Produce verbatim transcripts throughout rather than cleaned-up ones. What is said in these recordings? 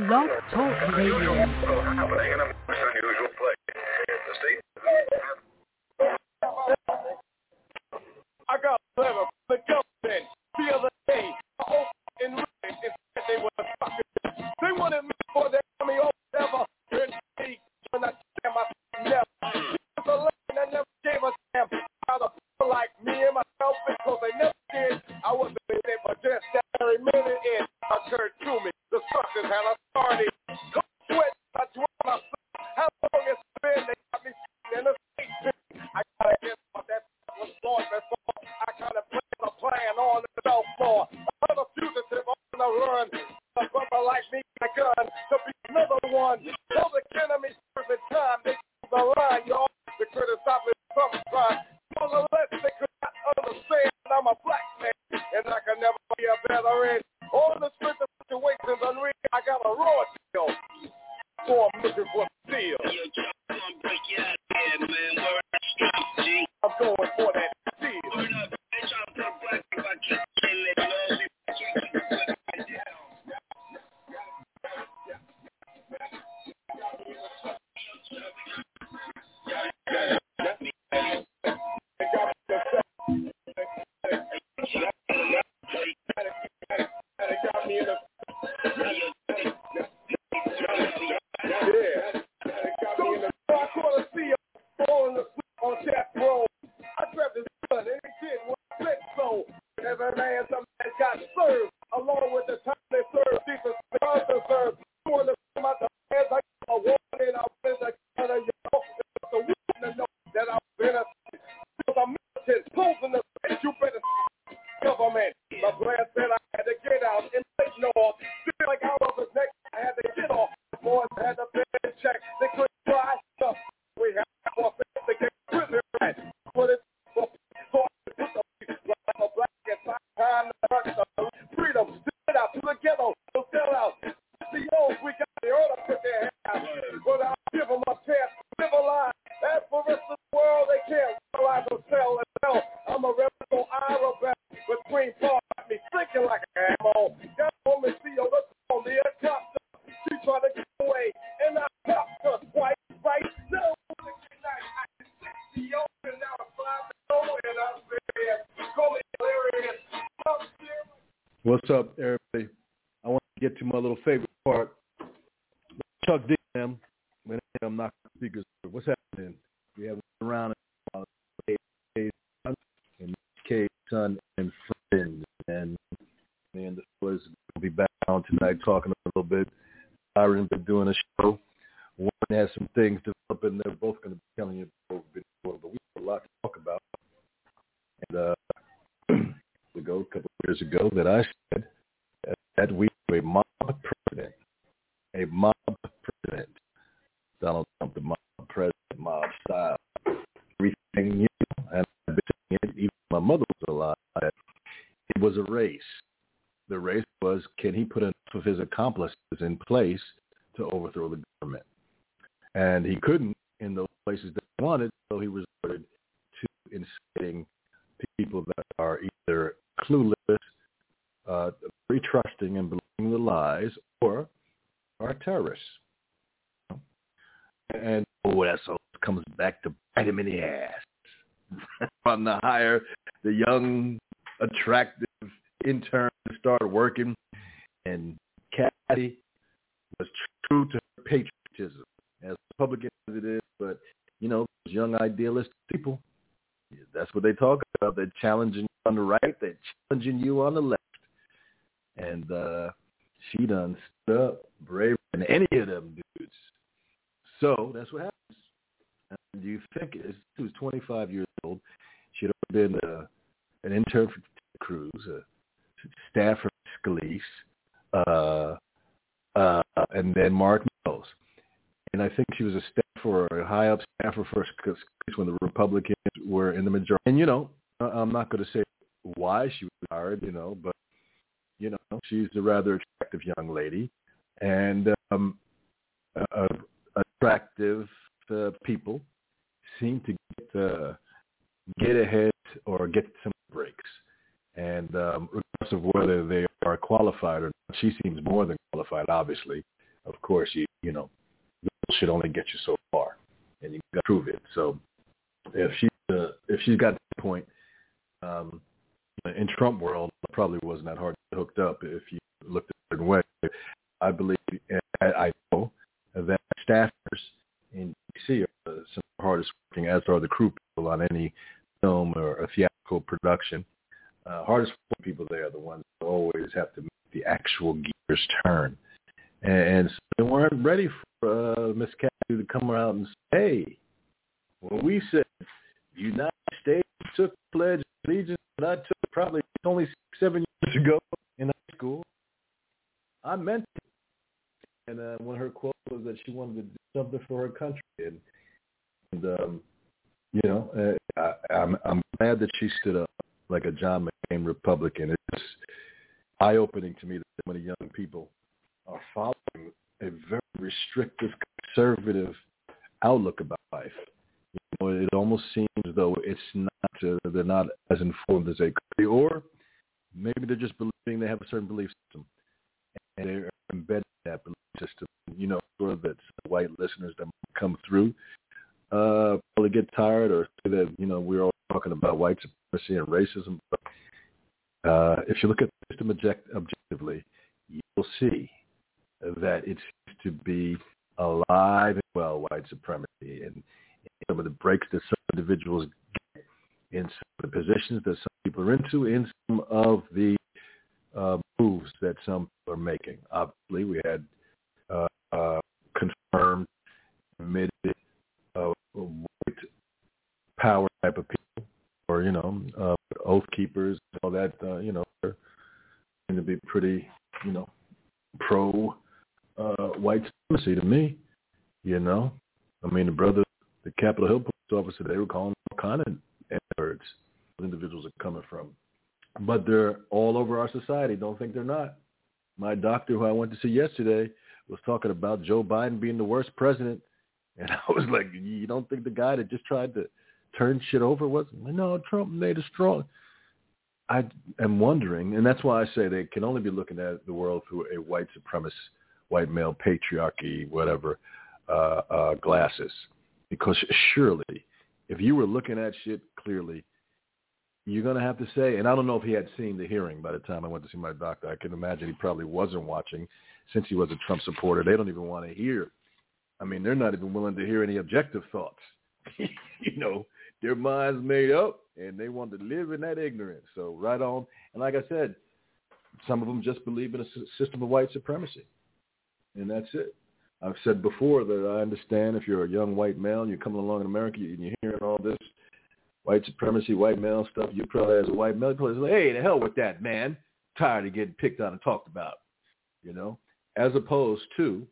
Blog Talk Radio. I got a letter from the government the other day. I opened and read it and said they were fucking. They wanted me for the army or whatever. And they when I damn I never. It was a legend that never gave a damn about a people like me and myself because they never did. I wasn't in it, but just that very minute it occurred to me. The suckers had authority. Go sweat, I swear myself. How long it's been they got me in the state. I gotta get what that was going before. I kind of played a plan on the cell floor. Another fugitive on the run. A brother like me, a gun to be another one. So the enemy serves the time. They use the line, y'all. They criticize me from crime. Nonetheless, they could not understand I'm a black man and I can never be a veteran. All the strength of situations unreal. I got a raw deal. So I'm looking for steel. Yo, come on, break your out here, man. Word up, strong, G. I'm going for that steel. Word up, bitch. I'm the black if I keep killing it. No, we can't keep it down. Every man, some man got served along with the time they served. Jesus God served. Doing the same out the hands like a woman and I was a kind of you know, the woman to know that I was innocent. Because I'm militant, closing the face, you better government. My plan said I had to get out and take no off. Feel like I was the next, I had to get off. Boys had to pay a check. They couldn't try stuff. We had to forfeit to get prison right. But it's for so I put the like a black and time to work the freedom. Still out to the ghetto. So sell out. The old we got the order to put their head out. But I'll give them a chance to live a lie. As for the rest of the world, they can't realize or sell and sell. I'm a rebel, I'm a rebel. Between parts, me thinking like an ammo. Got a woman, see her, look on the top. She trying to get away. And I popped her twice, right? No, I can see the open now. Five and I'm saying, call me hilarious. What's up, everybody? I want to get to my little favorite part. Chuck D. M. When I'm knocking speakers. What's happening? We have around and K, son, and friends. And man, the boys will be back on tonight talking a little bit. Byron's been doing a show. One has some things developing. They're both going to be telling you what we've been doing, but we have a lot to talk about. And uh, ago, a couple of years ago, that I said that we have a mob president, a mob president. Donald Trump, the mob president, mob style, everything, you know, and I've been saying it, even my mother was alive, that it was a race. The race was, can he put enough of his accomplices in place to overthrow the government? And he couldn't in those places that he wanted, so he resorted to inciting people that are either clueless, uh, very trusting and believing the lies, or are terrorists. And oh, that so comes back to bite him in the ass. From the hire the young, attractive intern to start working, and Kathy was true to her patriotism, as Republican as it is, but you know, those young idealistic people, that's what they talk about. They're challenging you on the right, they're challenging you on the left. And uh, she done stood up braver than any of them dudes. So that's what happens. And you think she was twenty-five years old. She'd already been uh, an intern for Ted Cruz, a staff for Scalise, uh, uh, and then Mark Mills. And I think she was a staff for a high-up staffer for Scalise when the Republicans were in the majority. And, you know, I'm not going to say why she was hired, you know, but, you know, she's a rather attractive young lady. And um, uh, attractive uh, people seem to get, uh, get ahead or get some breaks. And um, regardless of whether they are qualified or not, she seems more than qualified, obviously. of course, you you know, should only get you so far, and you got to prove it. So if she uh, if she's got to the point, um, in Trump world, it probably wasn't that hard to hooked up if you looked a certain way. I believe, and I know that staffers in D C are some of the hardest working, as are the crew people on any film or a theatrical production. Uh, hardest working people there are the ones who always have to make the actual gears turn. And, and so they weren't ready for uh, Miss Cassie to come around and say, hey, when we said the United States took the Pledge of Allegiance that I took probably only six, seven years ago in high school, I meant it. And uh, one of her quotes was that she wanted to do something for her country. And, and um, you know, uh, I, I'm, I'm glad that she stood up like a John McCain Republican. It's eye-opening to me that so many young people are following a very restrictive, conservative outlook about life. You know, it almost seems as though it's not, uh, they're not as informed as they could be, or maybe they're just believing they have a certain belief system, and they're embedded in that belief system. You know, sure that white listeners that come through uh, probably get tired or say that, you know, we're all talking about white supremacy and racism. But uh, if you look at the system object- objectively, you'll see that it seems to be alive and well, white supremacy, and, and some of the breaks that some individuals get in some of the positions that some people are into, in some of the uh, moves that some people are making. Obviously, we had uh, uh, confirmed, admitted uh, white power type of people, or, you know, uh, oath keepers, all that, uh, you know, are going to be pretty, you know, pro uh, white supremacy to me, you know. I mean, the brother, the Capitol Hill police officer, they were calling all kind of N-words. Individuals are coming from. But they're all over our society. Don't think they're not. My doctor, who I went to see yesterday, was talking about Joe Biden being the worst president. And I was like, you don't think the guy that just tried to turn shit over was? No, Trump made a strong. I am wondering, and that's why I say they can only be looking at the world through a white supremacist, white male patriarchy, whatever, uh, uh, glasses. Because surely, if you were looking at shit clearly, you're going to have to say, and I don't know if he had seen the hearing by the time I went to see my doctor. I can imagine he probably wasn't watching since he was a Trump supporter. They don't even want to hear. I mean, they're not even willing to hear any objective thoughts. You know, their minds made up, and they want to live in that ignorance. So right on. And like I said, some of them just believe in a system of white supremacy, and that's it. I've said before that I understand if you're a young white male and you're coming along in America and you're hearing all this white supremacy, white male stuff, you probably as a white male, probably say, hey, the hell with that, man. Tired of getting picked on and talked about, you know, as opposed to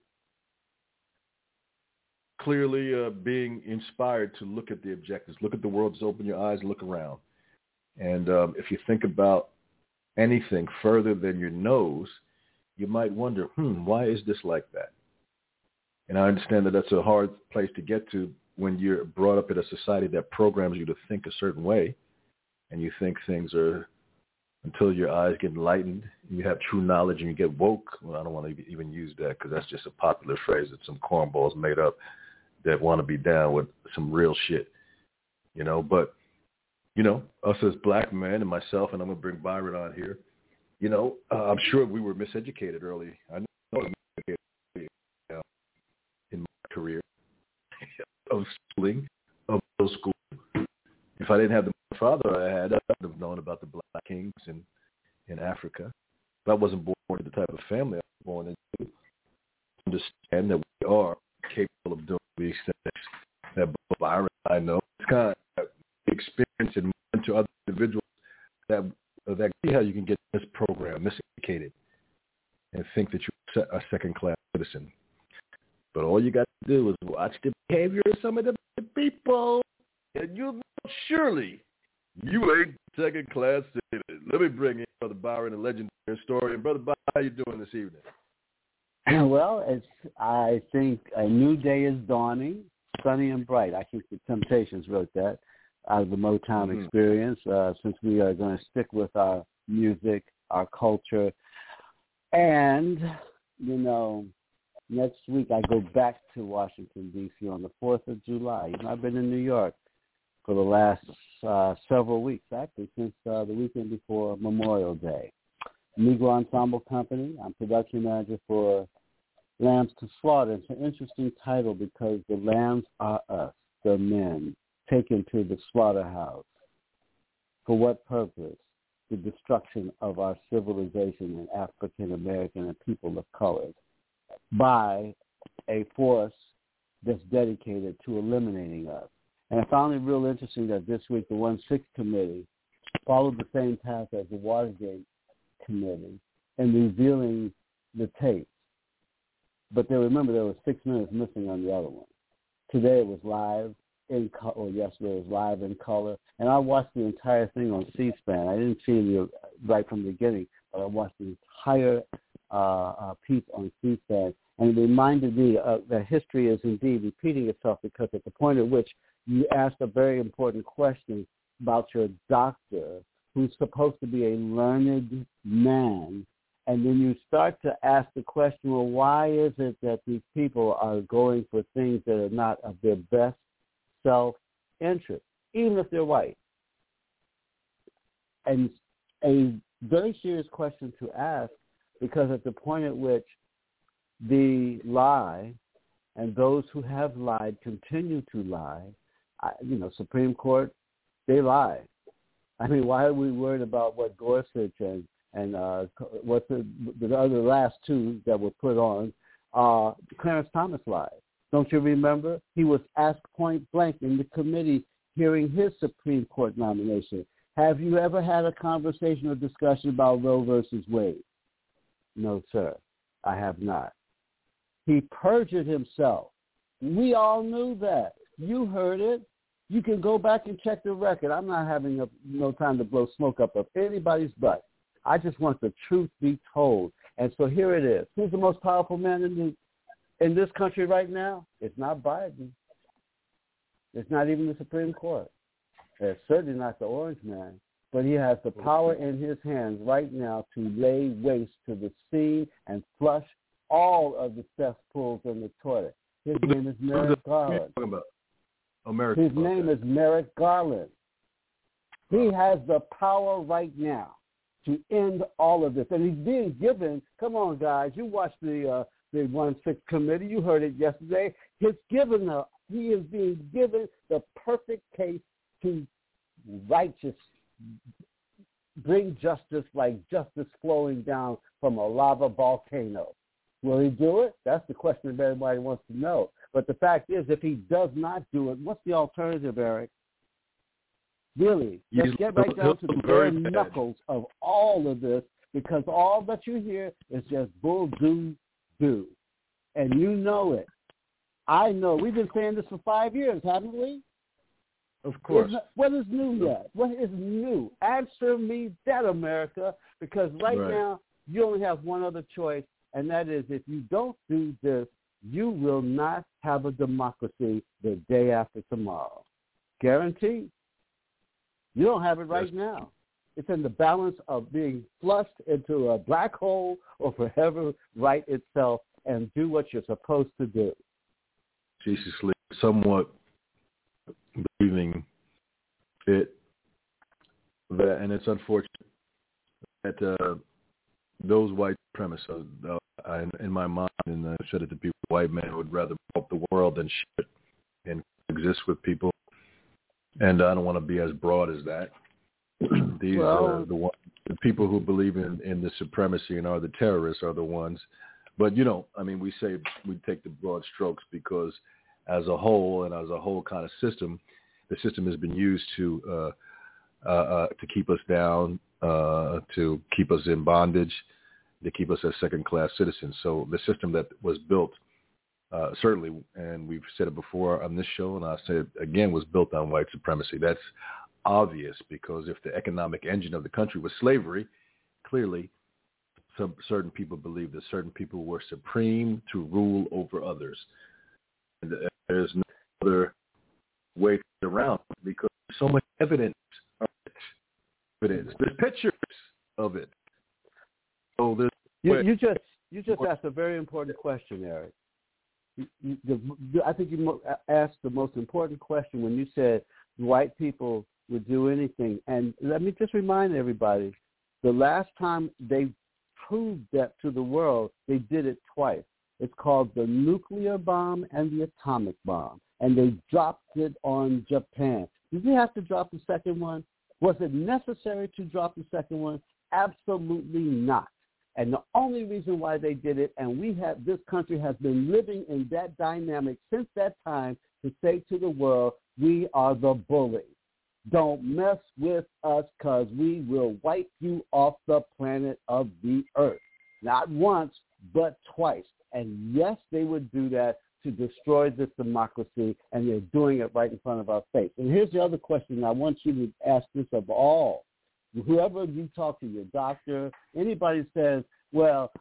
clearly uh, being inspired to look at the objectives, look at the world, just open your eyes, look around. And um, if you think about anything further than your nose, you might wonder, hmm, why is this like that? And I understand that that's a hard place to get to when you're brought up in a society that programs you to think a certain way, and you think things are, until your eyes get enlightened, and you have true knowledge and you get woke. Well, I don't want to even use that because that's just a popular phrase that some cornballs made up that want to be down with some real shit, you know. But, you know, us as black men and myself, and I'm going to bring Byron on here, you know, uh, I'm sure we were miseducated early. I know I was miseducated early, you know, in my career of schooling, of middle school. If I didn't have the father I had, I would have known about the Black Kings in, in Africa. If I wasn't born into the type of family I was born into, understand that we are capable of doing these things that both Byron and I know. It's kind of experience and to other individuals that that see how you can get this program miseducated and think that you're a second-class citizen. But all you got to do is watch the behavior of some of the people, and you'll know surely you ain't second-class citizen. Let me bring in Brother Byron, a legendary historian. Brother Byron, how you doing this evening? Well, it's, I think a new day is dawning, sunny and bright. I think the Temptations wrote that out of the Motown mm-hmm. experience, uh, since we are going to stick with our music, our culture. And, you know, next week I go back to Washington, D C on the fourth of July. You know, I've been in New York for the last uh, several weeks, actually, since uh, the weekend before Memorial Day. Negro Ensemble Company. I'm production manager for Lambs to Slaughter. It's an interesting title because the lambs are us, the men, taken to the slaughterhouse. For what purpose? The destruction of our civilization and African American and people of color by a force that's dedicated to eliminating us. And I found it real interesting that this week the one six Committee followed the same path as the Watergate Committee in revealing the tapes. But they remember there was six minutes missing on the other one. Today it was live in color, or yesterday it was live in color. And I watched the entire thing on C-SPAN. I didn't see it right from the beginning, but I watched the entire uh, uh, piece on C-SPAN. And it reminded me uh, that history is indeed repeating itself, because at the point at which you asked a very important question about your doctor, who's supposed to be a learned man, and then you start to ask the question, well, why is it that these people are going for things that are not of their best self-interest, even if they're white? And a very serious question to ask, because at the point at which the lie and those who have lied continue to lie, I, you know, Supreme Court, they lie. I mean, why are we worried about what Gorsuch and and uh, what's the, the other last two that were put on? Uh, Clarence Thomas lied. Don't you remember? He was asked point blank in the committee hearing his Supreme Court nomination, have you ever had a conversation or discussion about Roe versus Wade? No, sir, I have not. He perjured himself. We all knew that. You heard it. You can go back and check the record. I'm not having a, no time to blow smoke up of anybody's butt. I just want the truth be told. And so here it is. Who's the most powerful man in the in this country right now? It's not Biden. It's not even the Supreme Court. It's certainly not the Orange Man. But he has the power in his hands right now to lay waste to the sea and flush all of the cesspools in the toilet. His name is Merrick Garland. America. His name is Merrick Garland. He has the power right now to end all of this. And he's being given, come on, guys, you watched the uh, the one six Committee. You heard it yesterday. He's given the, he is being given the perfect case to righteous, bring justice like justice flowing down from a lava volcano. Will he do it? That's the question that everybody wants to know. But the fact is, if he does not do it, what's the alternative, Eric? Really, let's get right down to the bare knuckles of all of this, because all that you hear is just bull do do. And you know it. I know. We've been saying this for five years, haven't we? Of course. What is new yet? What is new? Answer me that, America, because right, right now you only have one other choice, and that is if you don't do this, you will not have a democracy the day after tomorrow. Guaranteed. You don't have it right yes. now. It's in the balance of being flushed into a black hole or forever right itself and do what you're supposed to do. Jesus Lee, somewhat believing it, that, and it's unfortunate that uh, those white supremacists, uh, I, in my mind, and I've said it to people, white men would rather help the world than shit and exist with people. And I don't want to be as broad as that. These well, are the, one, the people who believe in, in the supremacy and are the terrorists are the ones. But, you know, I mean, we say we take the broad strokes because as a whole and as a whole kind of system, the system has been used to uh, uh, uh, to keep us down, uh, to keep us in bondage, to keep us as second-class citizens. So the system that was built, uh, certainly, and we've said it before on this show, and I'll say it again, was built on white supremacy. That's obvious because if the economic engine of the country was slavery, clearly some certain people believed that certain people were supreme to rule over others. And there's no other way to get around it because there's so much evidence of it. Evidence. There's pictures of it. So there's you, you just you just asked a very important question, Eric. You, you, the, I think you mo- asked the most important question when you said white people would do anything. And let me just remind everybody, the last time they proved that to the world, they did it twice. It's called the nuclear bomb and the atomic bomb. And they dropped it on Japan. Did they have to drop the second one? Was it necessary to drop the second one? Absolutely not. And the only reason why they did it, and we have, this country has been living in that dynamic since that time, to say to the world, we are the bully. Don't mess with us, because we will wipe you off the planet of the earth. Not once, but twice. And yes, they would do that to destroy this democracy, and they're doing it right in front of our face. And here's the other question. I want you to ask this of all. Whoever you talk to, your doctor, anybody says, well,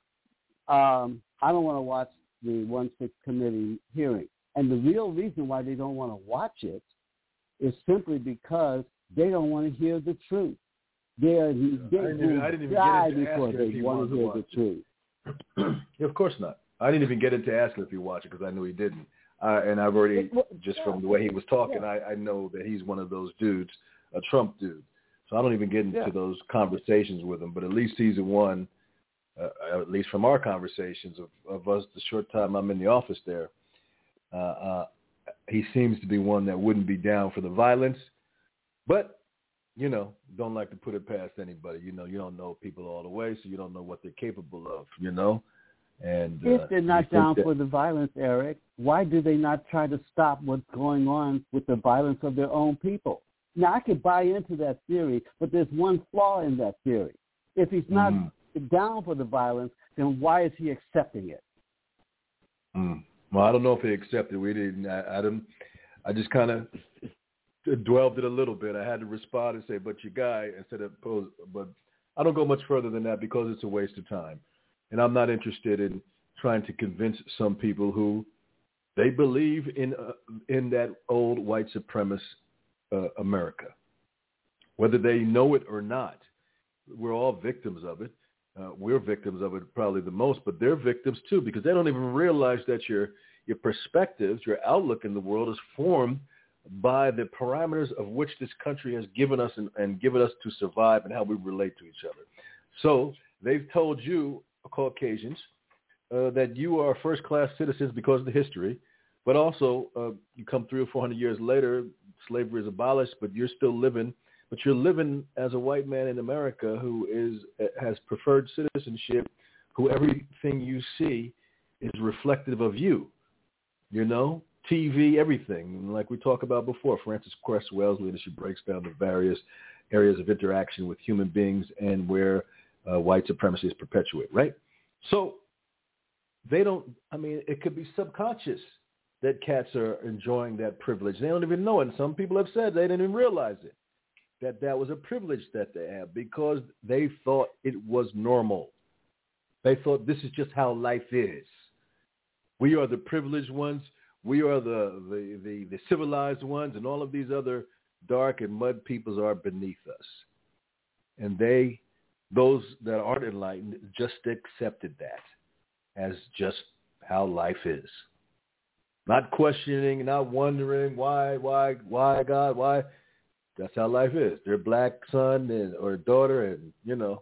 um, I don't want to watch the one six committee hearing. And the real reason why they don't want to watch it is simply because they don't want to hear the truth. They're, yeah. they I didn't even, I didn't even die get into before asking if they he want wanted to hear to the truth. Yeah, of course not. I didn't even get into asking if he watched it because I knew he didn't. Uh, and I've already, just from the way he was talking, I, I know that he's one of those dudes, a Trump dude. So I don't even get into yeah. those conversations with him. But at least season one, uh, at least from our conversations of, of us, the short time I'm in the office there, uh, uh, he seems to be one that wouldn't be down for the violence. But, you know, don't like to put it past anybody. You know, you don't know people all the way, so you don't know what they're capable of, you know. And if uh, they're not down that, for the violence, Eric, why do they not try to stop what's going on with the violence of their own people? Now, I could buy into that theory, but there's one flaw in that theory. If he's not mm-hmm. down for the violence, then why is he accepting it? Mm. Well, I don't know if he accepted. We didn't. I, I didn't. I just kind of dwelled it a little bit. I had to respond and say, "But your guy," instead of pose. But I don't go much further than that because it's a waste of time, and I'm not interested in trying to convince some people who they believe in uh, in that old white supremacist uh, America, whether they know it or not. We're all victims of it. Uh, we're victims of it probably the most, but they're victims too because they don't even realize that your your perspectives, your outlook in the world is formed by the parameters of which this country has given us and, and given us to survive and how we relate to each other. So they've told you, Caucasians, uh, that you are first-class citizens because of the history, but also uh, you come three or four hundred years later, slavery is abolished, but you're still living But you're living as a white man in America who is has preferred citizenship, who everything you see is reflective of you. You know, T V, everything. Like we talked about before, Frances Cress Wellesley, she breaks down the various areas of interaction with human beings and where uh, white supremacy is perpetuated, right? So they don't, I mean, it could be subconscious that cats are enjoying that privilege. They don't even know it. And some people have said they didn't even realize it. That that was a privilege that they have because they thought it was normal. They thought this is just how life is. We are the privileged ones. We are the, the, the, the civilized ones, and all of these other dark and mud peoples are beneath us. And they, those that aren't enlightened, just accepted that as just how life is. Not questioning, not wondering why, why, why, God, why. That's how life is. Their black son and, or daughter and, you know.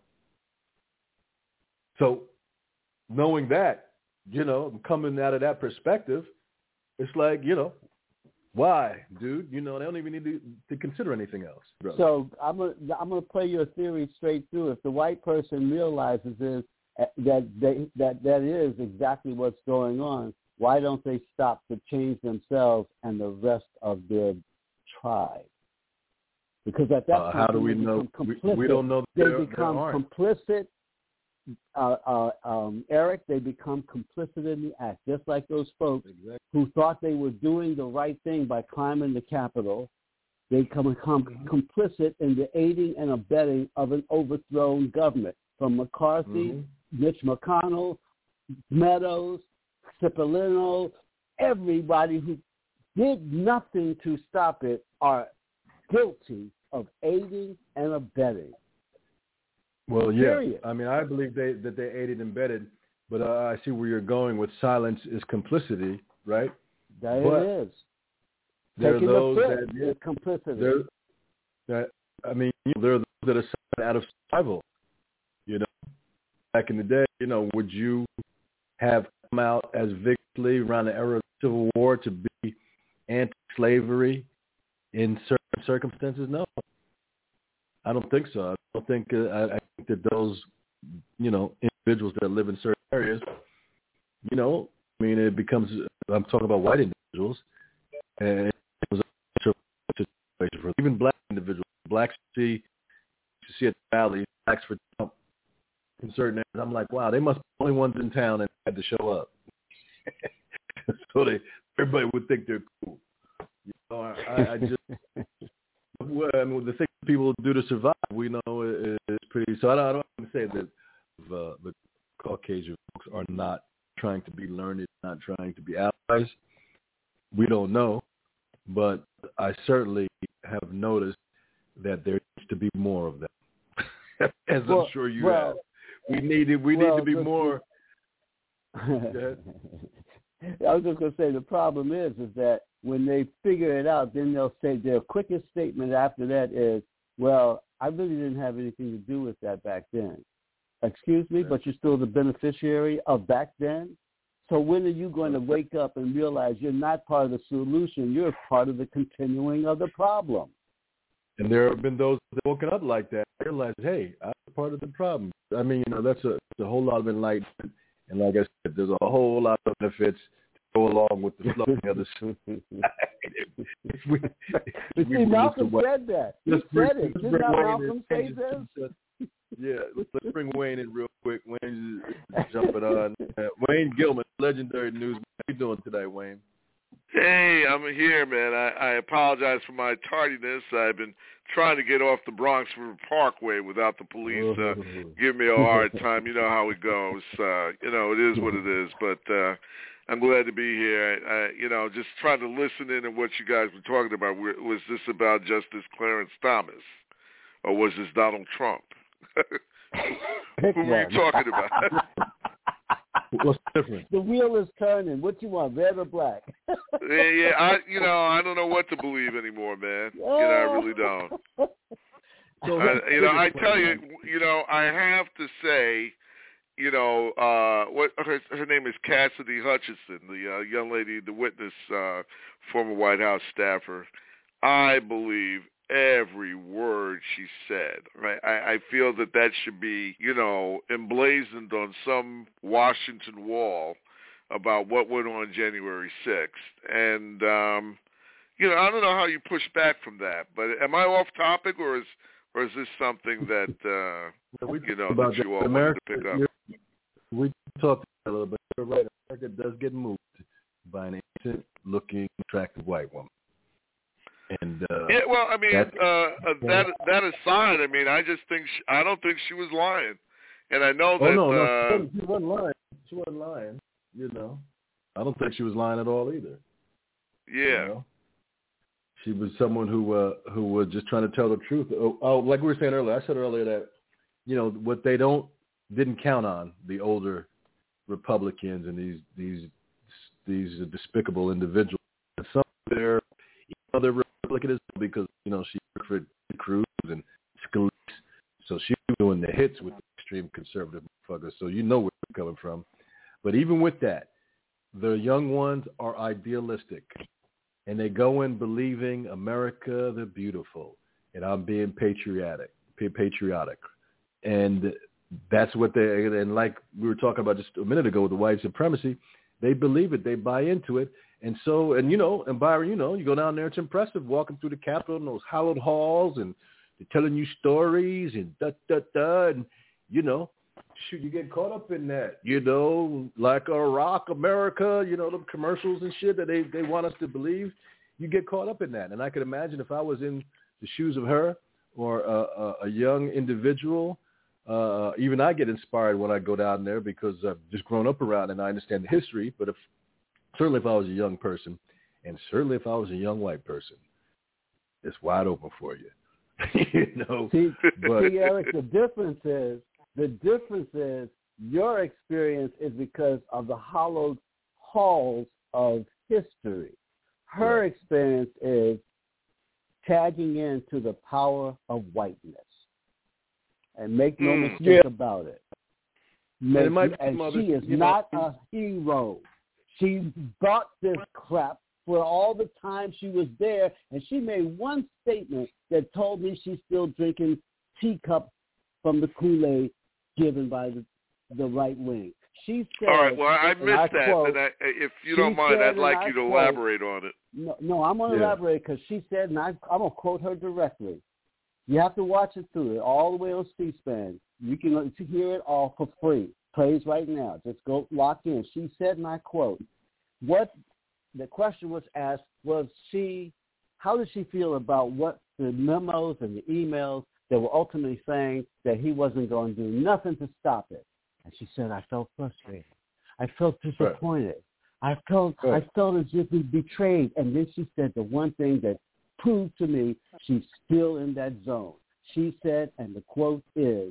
So knowing that, you know, coming out of that perspective, it's like, you know, why, dude? You know, they don't even need to, to consider anything else. Brother. So I'm going I'm to play your theory straight through. If the white person realizes is that, they, that that is exactly what's going on, why don't they stop to change themselves and the rest of their tribe? Because at that uh, point, how do we know? We, we don't know. They there, become there complicit. Uh, uh, um, Eric, they become complicit in the act, just like those folks exactly. who thought they were doing the right thing by climbing the Capitol. They become, become mm-hmm. complicit in the aiding and abetting of an overthrown government, from McCarthy, mm-hmm. Mitch McConnell, Meadows, Cipollino, everybody who did nothing to stop it are guilty of aiding and abetting. Well, yeah. Period. I mean, I believe they that they aided and abetted but uh, I see where you're going with silence is complicity, right? That but it is. There Taking are those the that is complicity. There, that I mean, you know, there are those that are silent out of survival. You know, back in the day, you know, would you have come out as viciously around the era of the Civil War to be anti-slavery in certain circumstances? No, I don't think so. I don't think. Uh, I, I think that those, you know, individuals that live in certain areas, you know, I mean, it becomes. I'm talking about white individuals, and it was a situation for even black individuals. Blacks see, you see at the rally, blacks for Trump in certain areas. I'm like, wow, they must be the only ones in town that had to show up. So they, everybody would think they're cool. You know, I, I just, well, I mean, the things people do to survive, we know is pretty. So I don't, I don't want to say that uh, the Caucasian folks are not trying to be learned, not trying to be allies. We don't know, but I certainly have noticed that there needs to be more of them. As well, I'm sure you well, have. We need it. We well, need to be more. I was just going to say the problem is, is that when they figure it out, then they'll say their quickest statement after that is, well, I really didn't have anything to do with that back then. Excuse me, but you're still the beneficiary of back then? So when are you going to wake up and realize you're not part of the solution, you're part of the continuing of the problem? And there have been those that have woken up like that, realized, hey, I'm part of the problem. I mean, you know, that's a, that's a whole lot of enlightenment. And like I said, there's a whole lot of benefits to go along with the flowing of the if we, if see, Malcolm said that. He said it. Did not Malcolm say this? Yeah, let's, let's bring Wayne in real quick. Wayne is jumping on. Uh, Wayne Gilman, legendary newsman. How you doing today, Wayne? Hey, I'm here, man. I, I apologize for my tardiness. I've been trying to get off the Bronx River Parkway without the police uh, giving me a hard time. You know how it goes. Uh, you know, it is what it is. But uh, I'm glad to be here. I, you know, just trying to listen in on what you guys were talking about. Was this about Justice Clarence Thomas, or was this Donald Trump? Who were you talking about? What's different? The wheel is turning. What you want, red or black? yeah, yeah. I, you know, I don't know what to believe anymore, man. Oh. You know, I really don't. So I, you know, I tell you, you know, I have to say, you know, uh, what her, her name is Cassidy Hutchinson, the uh, young lady, the witness, uh, former White House staffer. I believe every word she said. Right? I, I feel that that should be, you know, emblazoned on some Washington wall about what went on January sixth. And, um, you know, I don't know how you push back from that. But am I off topic, or is or is this something that, uh, you know, that you all America, wanted to pick up? We talked a little bit. You're right. America does get moved by an innocent-looking, attractive white woman. And uh, yeah, well, I mean, uh, uh, that that aside, I mean, I just think she, I don't think she was lying, and I know that. Oh no, no, uh, she wasn't lying. She wasn't lying. You know, I don't think she was lying at all either. Yeah. You know? She was someone who uh, who was just trying to tell the truth. Oh, oh, like we were saying earlier, I said earlier that, you know, what they don't didn't count on, the older Republicans and these these these despicable individuals. Some of their other Republicanism, because, you know, she worked for Cruz and Scalise, so she was doing the hits with the extreme conservative motherfuckers. So you know where they're coming from. But even with that, the young ones are idealistic, and they go in believing America the beautiful, and I'm being patriotic, patriotic, and that's what they. And like we were talking about just a minute ago with the white supremacy, they believe it, they buy into it. And so, and you know, and Byron, you know, you go down there, it's impressive walking through the Capitol in those hallowed halls, and they're telling you stories and da da da, and you know, shoot, you get caught up in that, you know, like Iraq, America, you know, the commercials and shit that they they want us to believe. You get caught up in that, and I could imagine if I was in the shoes of her or a, a, a young individual, uh, even I get inspired when I go down there because I've just grown up around and I understand the history. But if certainly if I was a young person, and certainly if I was a young white person, it's wide open for you. you know. See, but, see, Eric, the difference is the difference is Your experience is because of the hollowed halls of history. Her right. experience is tagging into the power of whiteness. And make no mm, mistake yeah. about it. Make, and, and mother, she is not know. a hero. She bought this crap for all the time she was there, and she made one statement that told me she's still drinking teacup from the Kool-Aid given by the, the right wing. She said, all right, well, I missed I that, quote, and I, if you don't mind, I'd like you to quote, elaborate on it. No, no I'm going to yeah. elaborate because she said, and I, I'm going to quote her directly. You have to watch it through it all the way on C-SPAN. You can hear it all for free. Plays right now. Just go lock in. She said, and I quote, what the question was asked was she, how did she feel about what the memos and the emails that were ultimately saying that he wasn't going to do nothing to stop it? And she said, I felt frustrated. I felt disappointed. Right. I felt right. I felt as if he betrayed. And then she said the one thing that proved to me she's still in that zone. She said, and the quote is,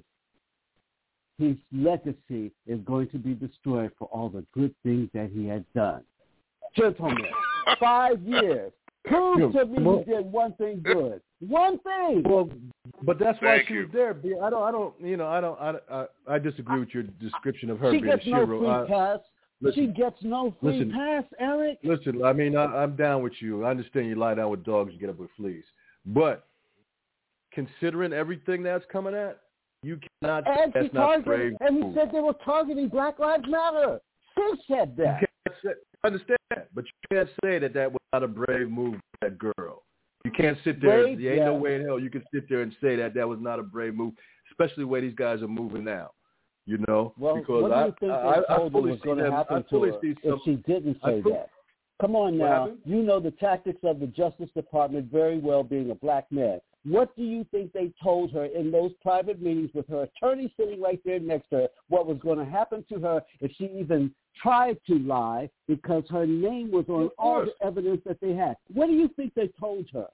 his legacy is going to be destroyed for all the good things that he had done. Gentlemen, five years. Prove to me he did one thing good. One thing. Well, but that's why Thank she you. was there. I don't. I don't. You know. I don't. I. I, I disagree with your description of her she being a gets no shiro. free I, pass. listen, she gets no free listen, pass, Eric. Listen. I mean, I, I'm down with you. I understand you lie down with dogs, you get up with fleas. But considering everything that's coming at, you cannot. And that's he not targeted, brave. and he said they were targeting Black Lives Matter. She said that. You can't say, I understand that, but you can't say that that was not a brave move for that girl. You can't sit there. Brave, there ain't yeah. no way in hell you can sit there and say that that was not a brave move, especially the way these guys are moving now. You know, well, because what do you think I, they I, told I her was going to happen to her some, if she didn't say fully, that? Come on now. You know the tactics of the Justice Department very well, being a black man. What do you think they told her in those private meetings with her attorney sitting right there next to her, what was going to happen to her if she even tried to lie, because her name was on all the evidence that they had? What do you think they told her?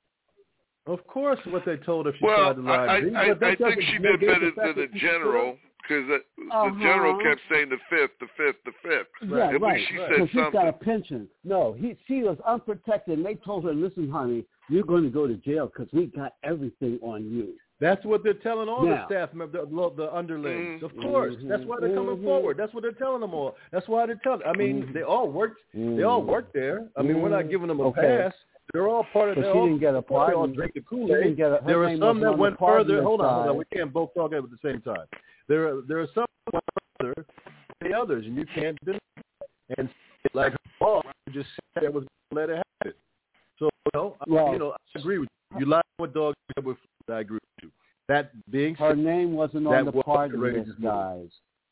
Of course, what they told her if she well, tried to lie. I, I, I, I think she did better than the general, because the, uh-huh. the general kept saying the fifth, the fifth, the fifth. Yeah, At right. least she right. said something. He's got a pension. No, he, she was unprotected, and they told her, listen, honey, you're going to go to jail because we got everything on you. That's what they're telling all now, the staff members, the, the underlings. Mm-hmm. Of course, mm-hmm. that's why they're coming mm-hmm. forward. That's what they're telling them all. That's why they're telling. I mean, mm-hmm. they all worked. Mm-hmm. They all worked there. I mean, mm-hmm. we're not giving them a okay. pass. They're all part of. But They she all, didn't get a pardon. They all drink the Kool-Aid. There are some that went further. Hold on, hold on. We can't both talk at the same time. There are there are some that went further than the others, and you can't deny it. And like all, you just said there was let it happen. So you know, well, you know, I agree with you. You lie with dogs, you with I agree with you. That being her said, name wasn't on the pardon list, guys.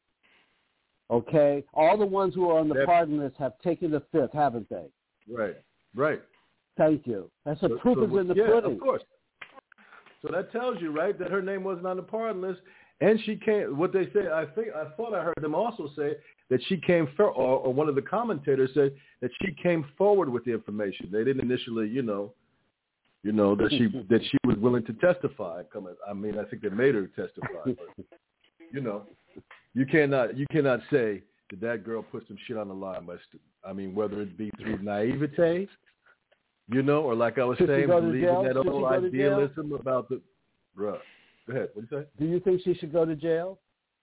Okay, all the ones who are on the that, pardon list have taken the fifth, haven't they? Right, right. Thank you. That's a so, proof so, is in the yeah, pudding. Of course. So that tells you, right, that her name wasn't on the pardon list, and she came. What they say, I think, I thought I heard them also say that she came, for, or, or one of the commentators said that she came forward with the information. They didn't initially, you know. You know, that she that she was willing to testify. Come, I mean, I think they made her testify. But, you know, you cannot you cannot say that that girl put some shit on the line. But I mean, whether it be through naivete, you know, or like I was Should saying, believing jail? that Should old idealism about the. Bruh, go ahead. What do you say? Do you think she should go to jail?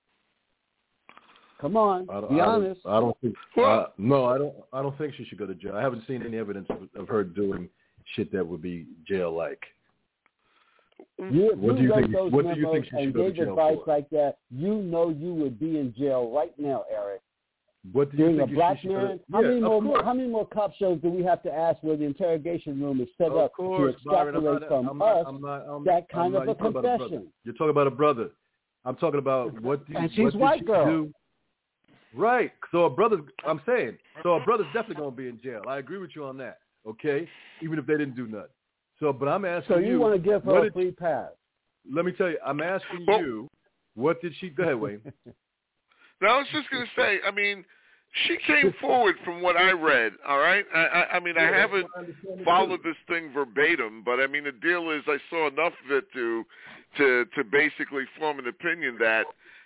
Come on, I don't, be I honest. Don't, I don't think. Uh, no, I don't. I don't think she should go to jail. I haven't seen any evidence of, of her doing shit that would be jail-like. You, what you do you wrote think? Those What do you think she and should go to gave jail advice for? like that. You know, you would be in jail right now, Eric. What do you Being think a black she man, go how yeah, many more course. how many more cop shows do we have to ask where the interrogation room is set of up course, to extrapolate Byron, not, from I'm us not, I'm not, I'm, that kind I'm of not, a confession? You're talking about a brother. I'm talking about what. Do you, and she's what white she girl. Do? Right. So a brother. I'm saying. So a brother's definitely going to be in jail. I agree with you on that. Okay. Even if they didn't do nothing. So, but I'm asking so you. So you want to give her a free pass? Let me tell you. I'm asking well, you. What did she? Go ahead, Wayne. No, I was just going to say. I mean, she came forward from what I read. All right. I, I, I mean, yeah, I haven't I followed this thing verbatim, but I mean, the deal is, I saw enough of it to, to, to basically form an opinion that,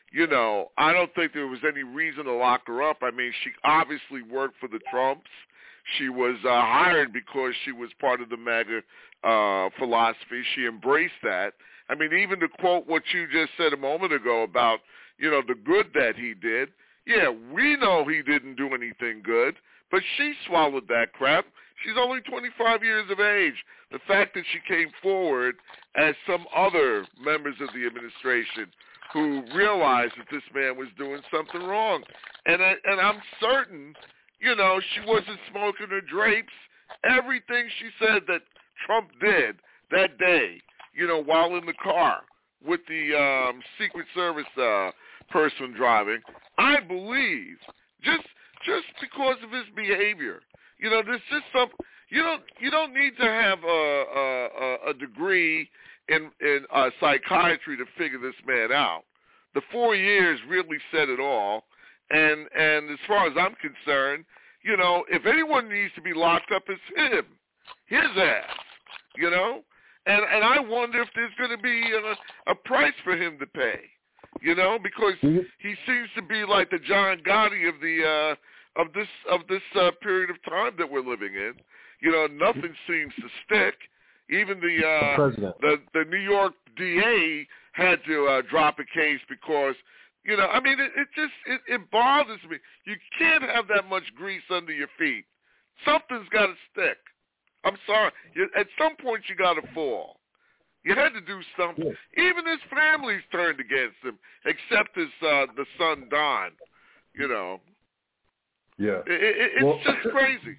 you know, I don't think there was any reason to lock her up. I mean, she obviously worked for the Trumps. She was uh, hired because she was part of the MAGA uh, philosophy. She embraced that. I mean, even to quote what you just said a moment ago about, you know, the good that he did, yeah, we know he didn't do anything good, but she swallowed that crap. She's only twenty-five years of age. The fact that she came forward as some other members of the administration who realized that this man was doing something wrong. And, I, and I'm certain, you know, she wasn't smoking her drapes. Everything she said that Trump did that day, you know, while in the car with the um, Secret Service uh, person driving, I believe, just just because of his behavior. You know, there's just some. You don't. You don't need to have a a, a degree in in uh, psychiatry to figure this man out. The four years really said it all. And and as far as I'm concerned, you know, if anyone needs to be locked up, it's him, his ass. You know, and and I wonder if there's going to be a, a price for him to pay. You know, because he seems to be like the John Gotti of the. Uh, Of this of this uh, period of time that we're living in, you know, nothing seems to stick. Even the uh, the the New York D A had to uh, drop a case because, you know, I mean, it, it just it, it bothers me. You can't have that much grease under your feet. Something's got to stick. I'm sorry. You, at some point, you got to fall. You had to do something. Yeah. Even his family's turned against him, except his uh, the son Don. You know. Yeah, it, it, it's well, just crazy.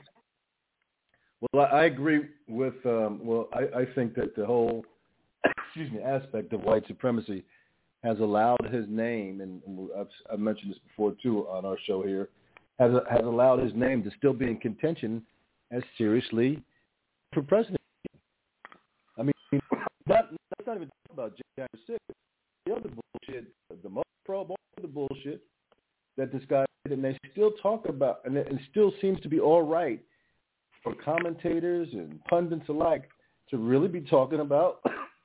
Well, I agree with. Um, well, I, I think that the whole, excuse me, aspect of white supremacy has allowed his name, and I've, I've mentioned this before too on our show here, has has allowed his name to still be in contention as seriously for president. I mean, not, let's not even talk about January sixth. The other bullshit, the most pro, all the bullshit that this guy did, and they still talk about, and it, it still seems to be all right for commentators and pundits alike to really be talking about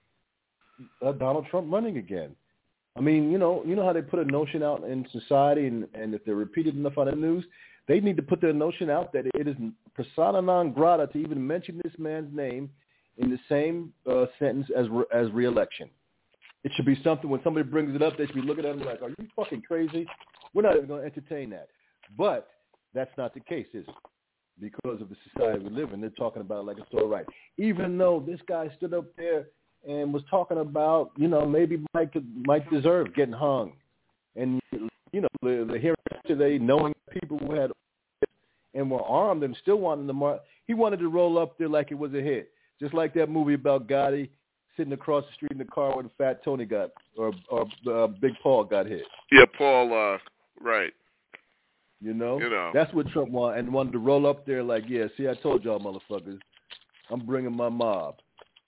uh, Donald Trump running again. I mean, you know, you know how they put a notion out in society, and, and if they're repeated enough on the news, they need to put their notion out that it is persona non grata to even mention this man's name in the same uh, sentence as re- as reelection. It should be something when somebody brings it up, they should be looking at him like, "Are you fucking crazy? We're not even going to entertain that." But that's not the case, is it? Because of the society we live in, they're talking about it like it's all right. Even though this guy stood up there and was talking about, you know, maybe Mike might deserve getting hung, and you know, the, the hearing today, knowing people who had and were armed and still wanted to march, he wanted to roll up there like it was a hit, just like that movie about Gotti sitting across the street in the car when Fat Tony got, or or uh, Big Paul got hit. Yeah, Paul. Uh, right. You know? you know, that's what Trump wanted, and wanted to roll up there like, yeah, see, I told y'all motherfuckers, I'm bringing my mob.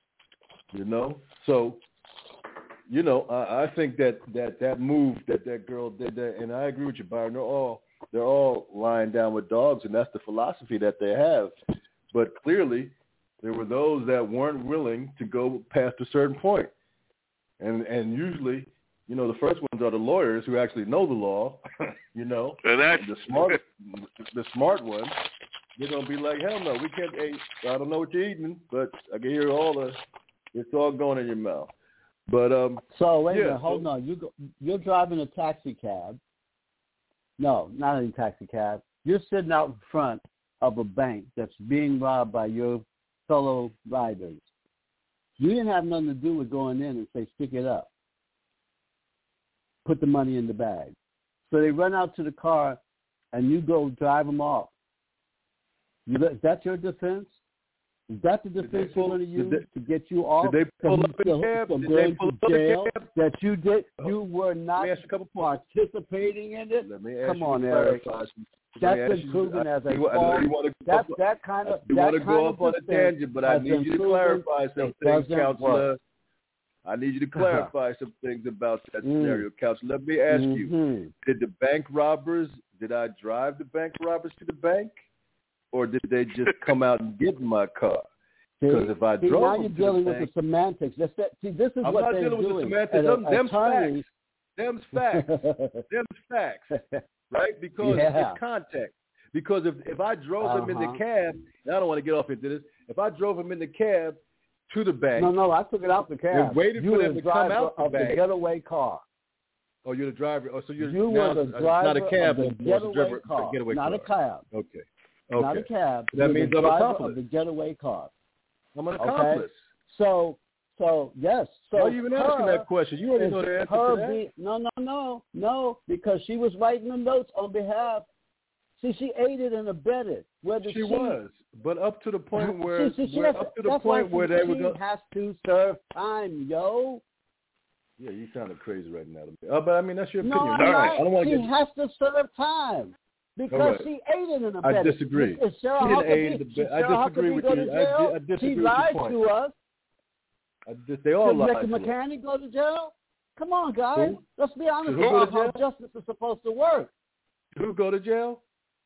You know? So, you know, I, I think that, that that move that that girl did, that, and I agree with you, Byron, they're all, they're all lying down with dogs, and that's the philosophy that they have. But clearly, there were those that weren't willing to go past a certain point. And and usually, you know, the first ones are the lawyers who actually know the law, you know. And that's the smart the smart ones, they're going to be like, hell no, we can't, hey, I don't know what you're eating, but I can hear all the, it's all going in your mouth. But, um. So, wait yeah, a minute, hold so, on. You go, you're driving a taxi cab. No, not a taxi cab. You're sitting out in front of a bank that's being robbed by your fellow riders. You didn't have nothing to do with going in and say, stick it up. Put the money in the bag. So they run out to the car, and you go drive them off. You, is that your defense? Is that the defense you're going to use they, to get you off? Did they pull from, up in cab? From did going they pull to up jail? in cab? That you did, you were not participating in it? Let me ask Come you on, Eric. That's been proven as a false. That that kind of you that want to kind go of off on a tangent, but I need you to clarify some things, Counselor. I need you to clarify some things about that mm. scenario, Counselor. Let me ask mm-hmm. you: Did the bank robbers? Did I drive the bank robbers to the bank, or did they just come out and get in my car? Because if I see, drove now them you're to dealing the with bank, the semantics. That's that, see, this is I'm what not they're dealing doing. with the semantics. Them, them facts. Them's facts. Them's facts, right? Because yeah. it's context. Because if, if I drove uh-huh. him in the cab, and I don't want to get off into this, if I drove him in the cab to the bank. No, no, I took it out the cab. Waited you for were them the to come out driver of the, the getaway car. Oh, you're the driver. Oh, so you're you now, were the driver not a cab, of the no, getaway driver, car. getaway not car. a cab. Okay. Okay. Not a cab. That you're means the I'm driver accomplice. of the getaway car. I'm an okay? accomplice. So, so yes. So why are you even her, asking that question? You already know the answer her to that. Be, no, no, no, no, because she was writing the notes on behalf. See, she aided and abetted. Whether she, she was, but up to the point where, see, see, she where has, up to the that's point why where she, they she were going. has to serve time, yo. Yeah, you sounded crazy right now. Uh, but I mean, that's your No, opinion. I'm All not. right. I don't want she to get. has to serve time because right. she aided and abetted. I disagree. Is Sarah she didn't Huckabee, aid the, should I Sarah disagree Huckabee with go you. to jail? I, I disagree she with lied your point. to us. I dis- they all Should lied Mister to us. McCanny go to jail? Come on, guys. Who? Let's be honest Who about go how to jail? justice is supposed to work. Who go to jail?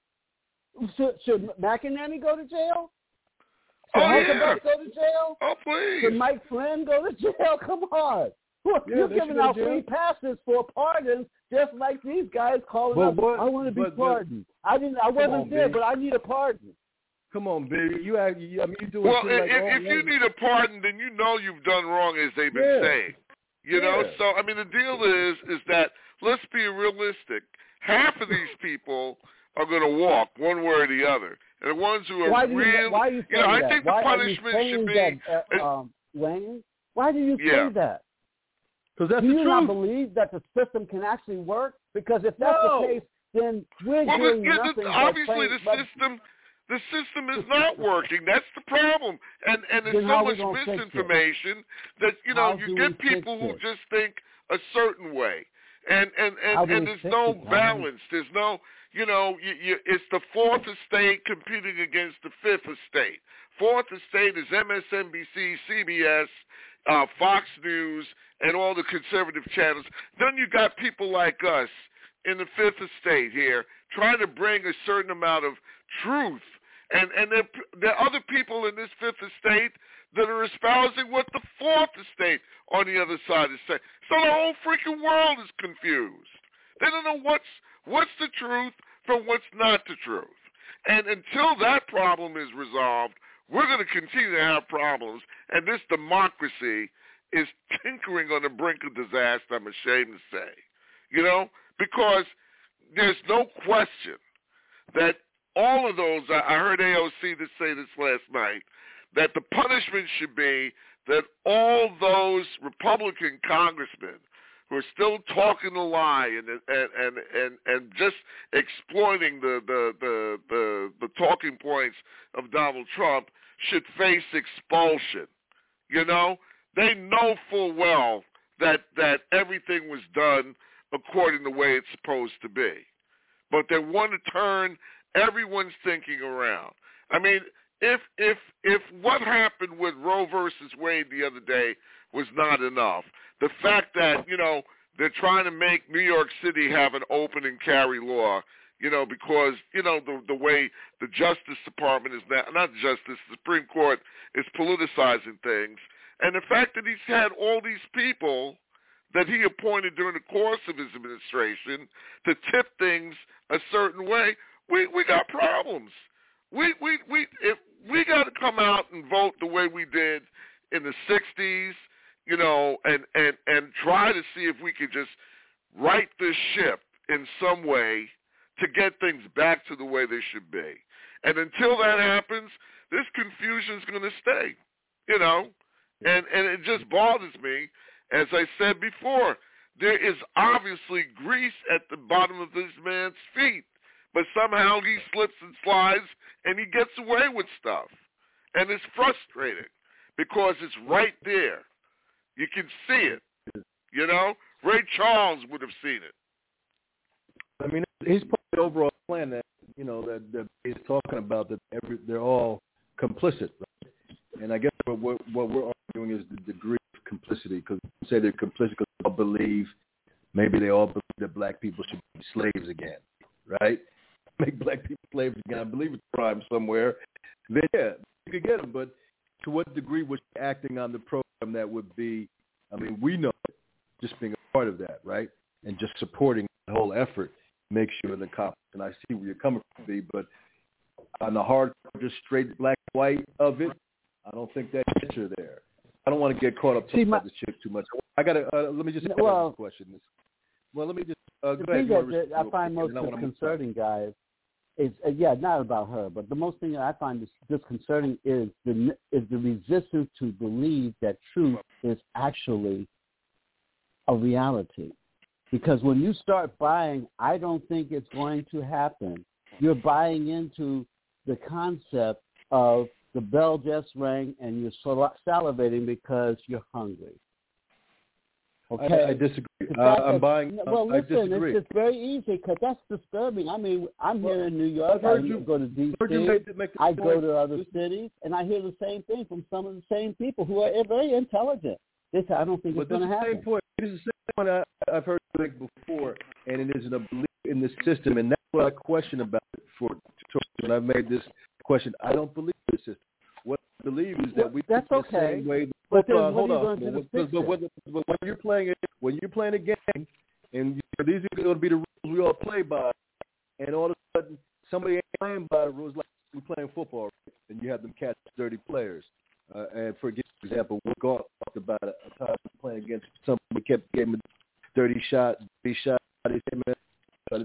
Should, should McEnany go to jail? Should Oh, Huckabee yeah. go to jail? Oh, please. Should Mike Flynn go to jail? Come on. Look, Yeah, you're they giving should go out to jail. free passes for pardons just like these guys calling But up. what- I want to be but- but- pardoned. I didn't. I wasn't on, there, B. but I need a pardon. Come on, baby. You, act, you I mean, you doing Well, shit like if, all if you one- need a pardon, then you know you've done wrong, as they've been Yeah. saying. You know, Yeah. so I mean, the deal is, is that let's be realistic. Half of these people are going to walk one way or the other, and the ones who are Why do you? real, Why are you you saying know, that? I think why the are you punishment saying should be. that, uh, um, Wayne? Why do you Yeah. say that? Because that's do the you truth. not believe that the system can actually work? Because if that's No. the case, then we're Well, doing the, the, nothing. the, but obviously, playing, the but, system, the system is not working. That's the problem, and and there's Then so how we much gonna fix it? misinformation that you know How you do get we fix people who it? just think a certain way, and and How and, do and we there's fix no it, Tom? balance. There's no, you know, you, you, it's the fourth estate competing against the fifth estate. Fourth estate is M S N B C, C B S, uh, Fox News, and all the conservative channels. Then you got people like us in the fifth estate here trying to bring a certain amount of truth. And and there, there are other people in this fifth estate that are espousing what the fourth estate on the other side is saying. So the whole freaking world is confused. They don't know what's what's the truth from what's not the truth. And until that problem is resolved, we're going to continue to have problems. And this democracy is tinkering on the brink of disaster, I'm ashamed to say. You know, because there's no question that all of those, I heard A O C to say this last night, that the punishment should be that all those Republican congressmen who are still talking a lie and and and and, and just exploiting the, the, the, the, the talking points of Donald Trump should face expulsion. You know, they know full well that that everything was done according to the way it's supposed to be. But they want to turn everyone's thinking around. I mean, if if if what happened with Roe versus Wade the other day was not enough, the fact that, you know, they're trying to make New York City have an open and carry law, you know, because, you know, the the way the Justice Department is now, not Justice, the Supreme Court is politicizing things, and the fact that he's had all these people that he appointed during the course of his administration to tip things a certain way, we we got problems. We we we if we got to come out and vote the way we did in the sixties, you know, and and and try to see if we could just right this ship in some way to get things back to the way they should be. And until that happens, this confusion is going to stay, you know, and and it just bothers me. As I said before, there is obviously grease at the bottom of this man's feet, but somehow he slips and slides and he gets away with stuff. And it's frustrating because it's right there. You can see it, you know? Ray Charles would have seen it. I mean, he's part of the overall plan that, you know, that, that he's talking about, that every, they're all complicit, right? And I guess what, what, what we're arguing is the degree of complicity, because say they're complicit because they all believe, maybe they all believe that black people should be slaves again, right? Make black people slaves again. I believe it's a crime somewhere. Then, yeah, you could get them, but to what degree was she acting on the program that would be, I mean, we know it, just being a part of that, right? and just supporting the whole effort makes you an accomplishment. And I see where you're coming from, B, but on the hard, just straight black and white of it, I don't think that picture there. I don't want to get caught up talking about this chick too much. I got to, uh, let me just ask well, this question. Well, let me just, uh, the go ahead. thing that, that I find most disconcerting, guys, is, uh, yeah, not about her, but the most thing that I find disconcerting is the, is the resistance to believe that truth is actually a reality. Because when you start buying, I don't think it's going to happen, you're buying into the concept of the bell just rang and you're salivating because you're hungry. Okay, I, I disagree. Uh, I'm buying. Well, I listen, disagree. it's, it's very easy because that's disturbing. I mean, I'm well, here in New York. I've heard I you, go to D C. Make, make I point. go to other cities, and I hear the same thing from some of the same people who are very intelligent. They say, I don't think but it's going to happen. Same point. This is the same point I, I've heard you make before, and it is a belief in the system, and that's what I question about it for. When I've made this question, I don't believe in the system. What I believe is that well, we that's think the okay. same way. But then on, what hold are you on. going to do to but, fix but, but, but when you're playing it, when you're playing a game, and you know, these are going to be the rules we all play by, and all of a sudden somebody ain't playing by the rules like we're playing football, right? And you have them catch dirty players. Uh, and for example, we talked about a, a time playing against somebody kept getting a dirty shot, dirty shot. They said, man,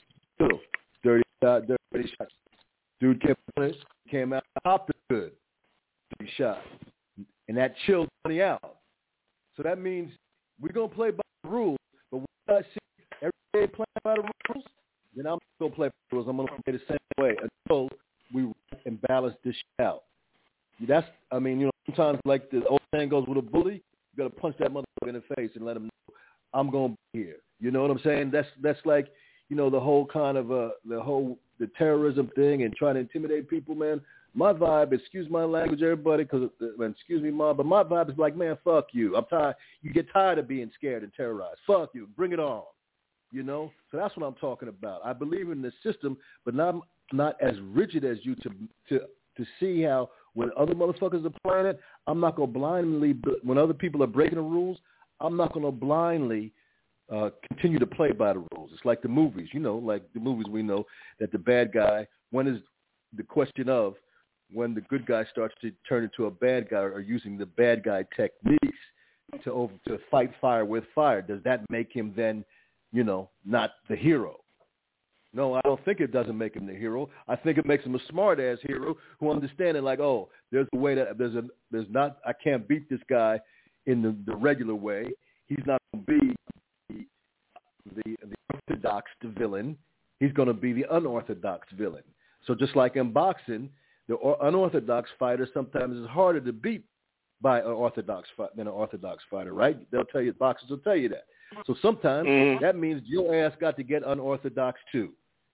dirty shot, dirty shot. Dude kept playing it, came out, popped it good, dirty shot, and that chilled money out. So that means we're gonna play by the rules, but when I see every day playing by the rules, then I'm gonna play by the rules. I'm gonna play the same way until we and balance this shit out. That's, I mean, you know, sometimes like the old saying goes with a bully, you got to punch that motherfucker in the face and let him know I'm going to be here. You know what I'm saying? That's that's like, you know, the whole kind of uh, the whole the terrorism thing and trying to intimidate people, man. My vibe, excuse my language, everybody, because excuse me, mom, but my vibe is like, man, fuck you. I'm tired. You get tired of being scared and terrorized. Fuck you. Bring it on. You know? So that's what I'm talking about. I believe in the system, but not not as rigid as you to to to see how when other motherfuckers are playing it, I'm not going to blindly, when other people are breaking the rules, I'm not going to blindly uh, continue to play by the rules. It's like the movies, you know, like the movies we know that the bad guy, when is the question of when the good guy starts to turn into a bad guy or using the bad guy techniques to over, to fight fire with fire, does that make him then, you know, not the hero? No, I don't think it doesn't make him the hero. I think it makes him a smart-ass hero who understands it like, oh, there's a way that there's a there's not I can't beat this guy in the, the regular way. He's not going to be the, the the orthodox villain. He's going to be the unorthodox villain. So just like in boxing, the unorthodox fighter sometimes is harder to beat by an orthodox fight than an orthodox fighter, right? They'll tell you, boxers will tell you that. So sometimes mm-hmm. that means your ass got to get unorthodox too.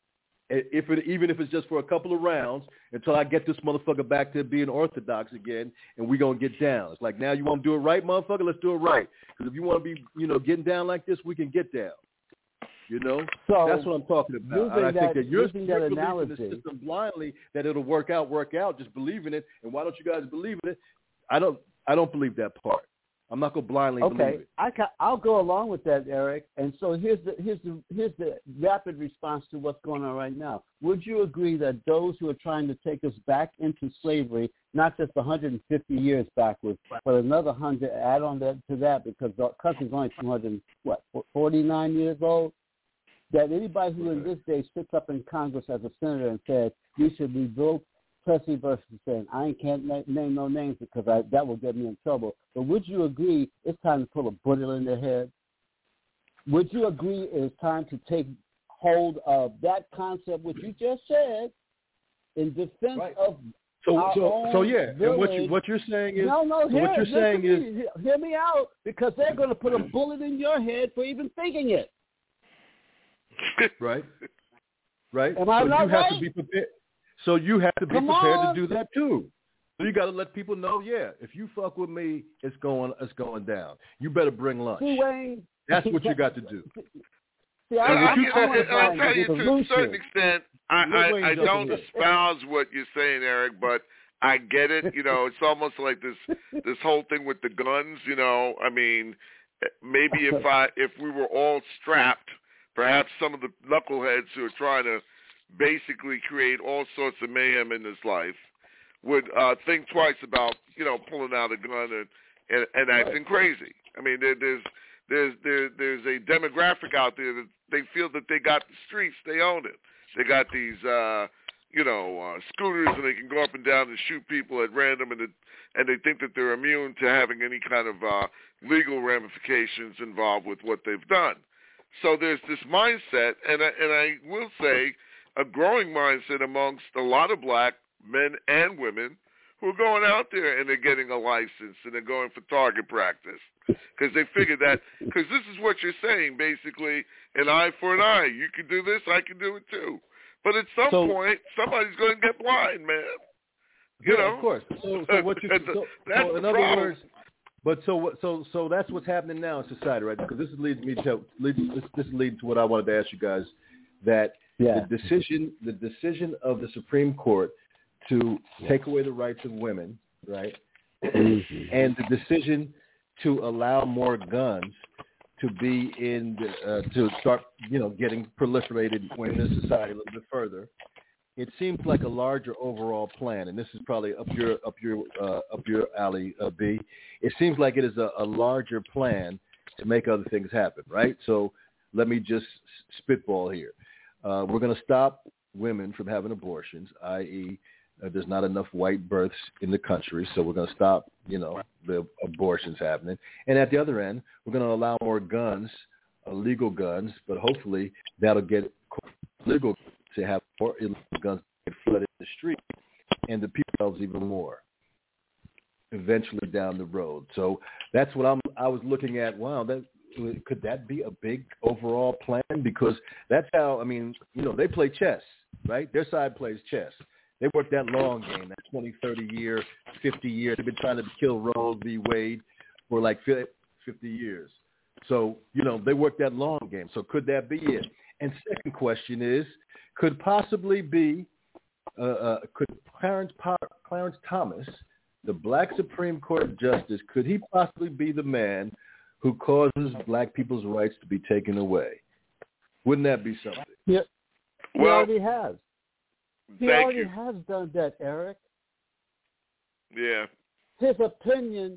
If it, even if it's just for a couple of rounds until I get this motherfucker back to being orthodox again and we're going to get down. It's like, now you want to do it right, motherfucker? Let's do it right. Because if you want to be, you know, getting down like this, we can get down. You know? So that's what I'm talking about. And I that, think that you're, using you're that believing analogy, the system blindly that it'll work out, work out, just believe in it. And why don't you guys believe in it? I don't I don't believe that part. I'm not going to blindly okay. believe it. I ca- I'll go along with that, Eric. And so here's the here's the here's the rapid response to what's going on right now. Would you agree that those who are trying to take us back into slavery, not just one hundred fifty years backwards, but another one hundred, add on that to that because the country's only two hundred, what, forty-nine years old, that anybody who in this day sits up in Congress as a senator and says we should revoke Plessy versus saying, I can't na- name no names because I, that will get me in trouble. But would you agree it's time to put a bullet in their head? Would you agree it's time to take hold of that concept, which you just said, in defense right. of so our so own so yeah? village? And what you what you're saying is no no. so Hear, what you're saying is me, hear me out because they're going to put a bullet in your head for even thinking it. Right. Right. Am I so not you have right? to be prepared. So you have to be Come prepared on. to do that too. So you got to let people know, yeah, if you fuck with me, it's going, it's going down. You better bring lunch. See, Wayne, That's what you got to do. See, I, I, I, I, I, I, I'll tell you to a certain extent, I, I, I don't here. espouse what you're saying, Eric, but I get it. You know, it's almost like this this whole thing with the guns. You know, I mean, maybe if I if we were all strapped, perhaps some of the knuckleheads who are trying to basically create all sorts of mayhem in this life would uh, think twice about, you know, pulling out a gun and, and, and acting crazy. I mean, there, there's there's there, there's a demographic out there that they feel that they got the streets, they own it. They got these, uh, you know, uh, scooters, and they can go up and down and shoot people at random, and it, and they think that they're immune to having any kind of uh, legal ramifications involved with what they've done. So there's this mindset, and I, and I will say a growing mindset amongst a lot of black men and women who are going out there and they're getting a license and they're going for target practice because they figure that, because this is what you're saying, basically, an eye for an eye. You can do this, I can do it too. But at some so, point, somebody's going to get blind, man. You yeah, know? Of course. So, so what you, so, that's so in the other problem. words, but so so so that's what's happening now in society, right? Because this leads me to leads, this, this leads to what I wanted to ask you guys, that yeah. the decision the decision of the Supreme Court to yeah. take away the rights of women, right, and the decision to allow more guns to be in the, uh, to start, you know, getting proliferated in this society a little bit further. It seems like a larger overall plan, and this is probably up your up your uh, up your alley, uh, B. It seems like it is a, a larger plan to make other things happen, right? So let me just spitball here. Uh, we're going to stop women from having abortions, that is, uh, there's not enough white births in the country, so we're going to stop, you know, the abortions happening. And at the other end, we're going to allow more guns, uh, legal guns, but hopefully that'll get legal to have more illegal guns get flooded in the street and the people even more eventually down the road. So that's what I'm. I was looking at. Wow, that could that be a big overall plan? Because that's how. I mean, you know, they play chess, right? Their side plays chess. They work that long game, that twenty, thirty year, fifty years. They've been trying to kill Roe v. Wade for like fifty years. So, you know, they work that long game. So could that be it? And second question is, could possibly be, uh, uh, could Clarence, Clarence Thomas, the black Supreme Court justice, could he possibly be the man who causes black people's rights to be taken away? Wouldn't that be something? Yeah, he well, already has. He thank already you. has done that, Eric. Yeah. His opinion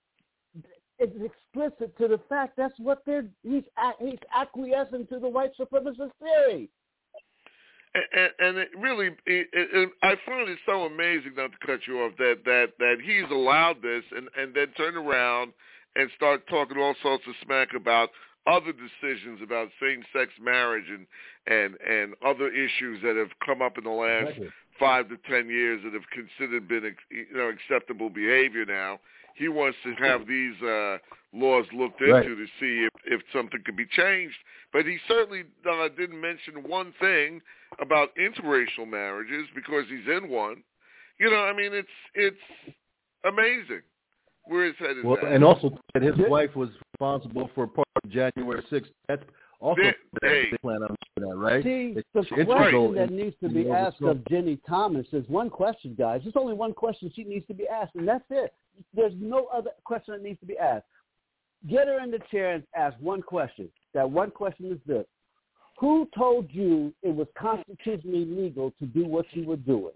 is explicit to the fact that's what they're. He's he's acquiescing to the white supremacist theory. And, and it really, it, it, I find it so amazing, not to cut you off, that that that he's allowed this, and and then turn around and start talking all sorts of smack about other decisions about same-sex marriage and and and other issues that have come up in the last exactly. five to ten years that have considered been, you know, acceptable behavior now. He wants to have these uh, laws looked into right. to see if, if something could be changed. But he certainly uh, didn't mention one thing about interracial marriages because he's in one. You know, I mean, it's it's amazing where his head is well, at. And also that his wife was responsible for part of January sixth. That's also they, hey. the plan on that, right? See, it's, the it's question right. that needs to be asked of Ginny Thomas is one question, guys. There's only one question she needs to be asked, and that's it. There's no other question that needs to be asked. Get her in the chair and ask one question. That one question is this. Who told you it was constitutionally legal to do what you were doing?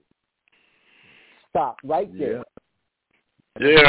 Stop right there. Yeah. yeah.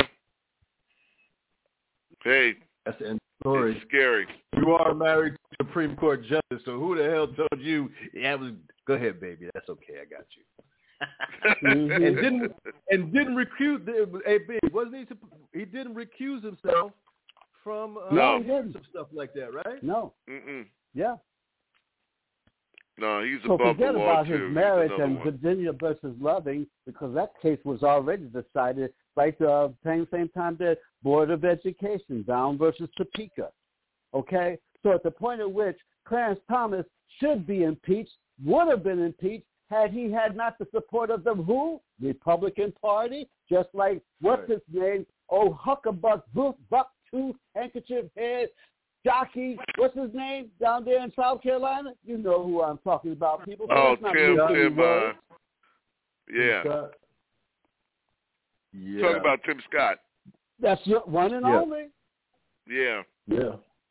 Hey. That's the end of the story. It's scary. You are married to the Supreme Court justice, so who the hell told you? Yeah, it was. Go ahead, baby. That's okay. I got you. mm-hmm. And didn't and didn't recuse. Hey, B, wasn't he? He didn't recuse himself from uh, no. some stuff like that, right? No. Mm-mm. Yeah. No, he's so above forget the law about too. his marriage and one. Virginia versus Loving, because that case was already decided right uh, same same time that Board of Education, Brown versus Topeka. Okay, so at the point at which Clarence Thomas should be impeached, would have been impeached had he had not the support of the who? Republican Party, just like what's right. his name? Oh, Huckabuck, Booth, Buck, Tooth, Handkerchief Head, Jockey, what's his name down there in South Carolina? You know who I'm talking about, people. Oh, not Tim, Tim, uh, yeah. Tim yeah. Talking about Tim Scott. That's your one and yeah. only. Yeah. Yeah.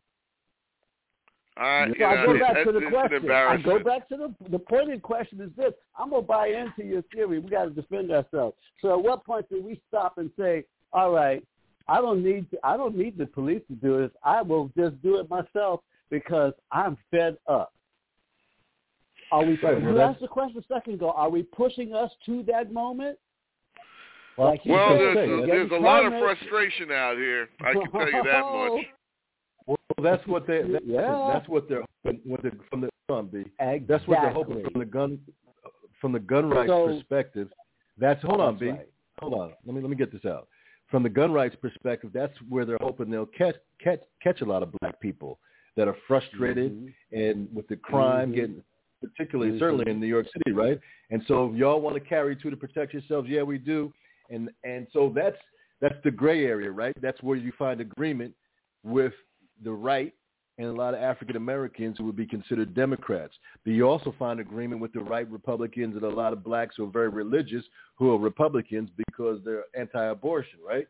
Uh, so I know, go back it, to the it's question. I go back to the the pointed question is this. I'm going to buy into your theory. We got to defend ourselves. So at what point do we stop and say, all right, I don't need to, I don't need the police to do this. I will just do it myself because I'm fed up. Are we? Right, well, you asked the question a second ago. Are we pushing us to that moment? Well, Like well said, there's, you're there's a getting lot of permits. frustration out here. I can tell you that much. Well, that's what they. That, Yeah. That's what they're hoping. What they're, from the from B. Exactly. That's what they're hoping from the gun, from the gun rights So, perspective. That's hold on, that's B. right. Hold on. Let me let me get this out. From the gun rights perspective, that's where they're hoping they'll catch catch catch a lot of black people that are frustrated Mm-hmm. and with the crime Mm-hmm. getting, particularly Mm-hmm. certainly in New York City, right? And so if y'all want to carry to to protect yourselves, yeah, we do. And and so that's that's the gray area, right? That's where you find agreement with the right and a lot of African Americans who would be considered Democrats. But you also find agreement with the right Republicans and a lot of blacks who are very religious who are Republicans because they're anti-abortion, right?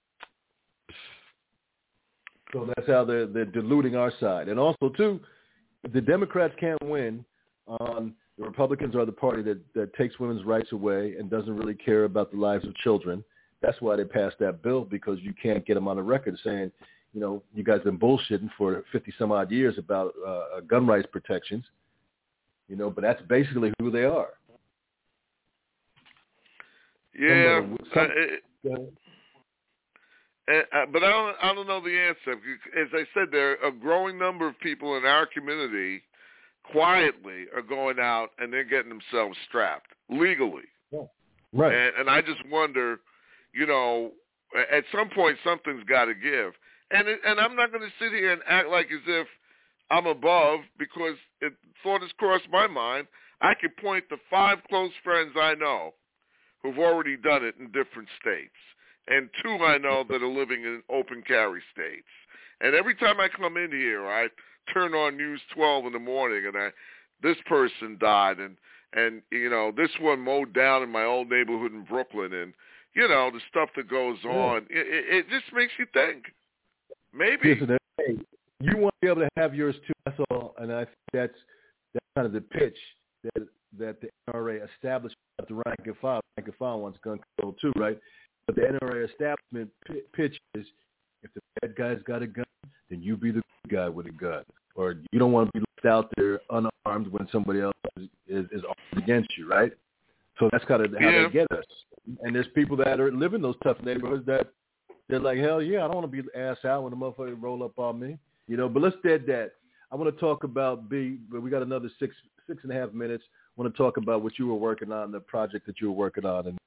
So that's how they're, they're diluting our side. And also, too, the Democrats can't win on the Republicans are the party that, that takes women's rights away and doesn't really care about the lives of children. That's why they passed that bill, because you can't get them on the record saying, you know, you guys have been bullshitting for fifty some odd years about uh, gun rights protections, you know, but that's basically who they are. Yeah, Some, uh, it, uh, but I don't, I don't know the answer. As I said, there are a growing number of people in our community quietly are going out and they're getting themselves strapped legally. Yeah. Right. And, and I just wonder, you know, at some point something's got to give. And it, and I'm not going to sit here and act like as if I'm above, because it, thought has crossed my mind. I could point to five close friends I know who've already done it in different states, and two I know that are living in open carry states. And every time I come in here, I turn on News twelve in the morning, and I, this person died, and, and you know, this one mowed down in my old neighborhood in Brooklyn, and, you know, the stuff that goes on. Yeah. It, it, it just makes you think. Maybe. Listen, hey, you want to be able to have yours too. That's all, and I think that's that's kind of the pitch that that the N R A established at the rank and file. Rank and file wants gun control too, right? But the N R A establishment p- pitch is, if the bad guy's got a gun, then you be the good guy with a gun, or you don't want to be left out there unarmed when somebody else is, is, is armed against you, right? So that's kind of how yeah. they get us. And there's people that are live in those tough neighborhoods that they're like, hell yeah, I don't want to be ass out when the motherfucker roll up on me, you know. But let's dead that. I want to talk about B, but we got another six six and a half minutes. I want to talk about what you were working on, the project that you were working on. And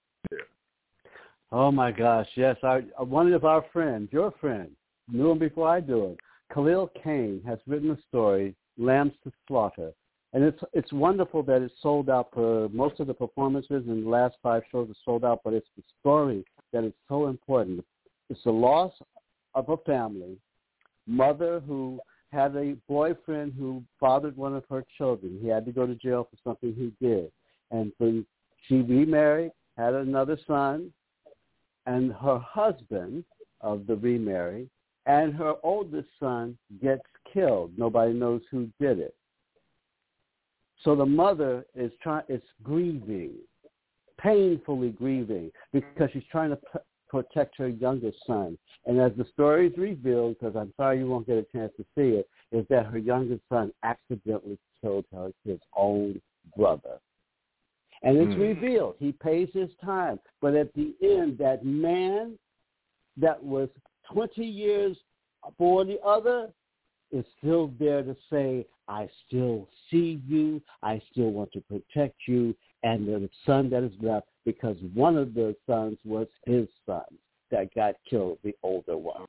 oh my gosh, yes, our, one of our friends, your friend, knew him before I do it. Khalil Kane has written a story, Lambs to Slaughter, and it's it's wonderful that it's sold out. For most of the performances in the last five shows are sold out, but it's the story that is so important. It's the loss of a family, mother who had a boyfriend who fathered one of her children. He had to go to jail for something he did. And so she remarried, had another son, and her husband of the remarry and her oldest son gets killed. Nobody knows who did it. So the mother is trying, is grieving, painfully grieving, because she's trying to p- protect her youngest son. And as the story is revealed, because I'm sorry you won't get a chance to see it, is that her youngest son accidentally killed her, his own brother. And it's mm. revealed. He pays his time. But at the end, that man that was twenty years for the other is still there to say, I still see you, I still want to protect you, and the son that is left, because one of the sons was his son that got killed, the older one.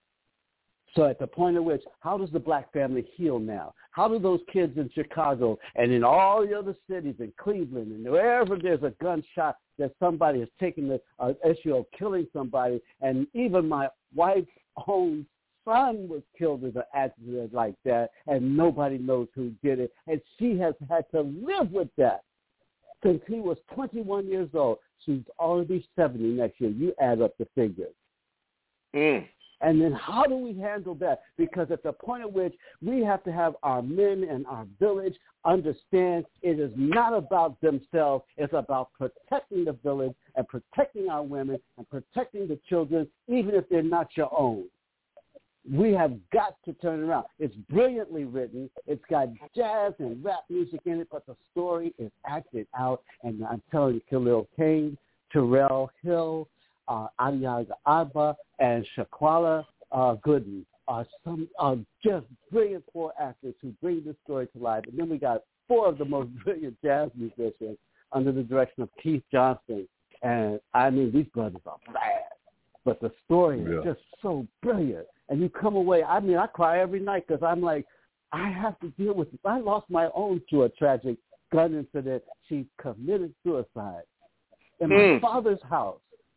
So at the point at which, how does the black family heal now? How do those kids in Chicago and in all the other cities, in Cleveland, and wherever there's a gunshot that somebody has taken the uh, issue of killing somebody, and even my wife's own son was killed in an accident like that, and nobody knows who did it, and she has had to live with that since he was twenty-one years old. She's already seventy next year. You add up the figures. Mm. And then how do we handle that? Because at the point at which we have to have our men and our village understand it is not about themselves. It's about protecting the village and protecting our women and protecting the children, even if they're not your own. We have got to turn it around. It's brilliantly written. It's got jazz and rap music in it, but the story is acted out. And I'm telling you, Khalil Kain, Terrell Hill, uh, Adiaga Abba, and Shaquala uh, Gooden are some are just brilliant four actors who bring this story to life. And then we got four of the most brilliant jazz musicians under the direction of Keith Johnston. And, I mean, these brothers are bad. But the story yeah. is just so brilliant. And you come away, I mean, I cry every night because I'm like, I have to deal with it. I lost my own to a tragic gun incident. She committed suicide in mm. my father's house.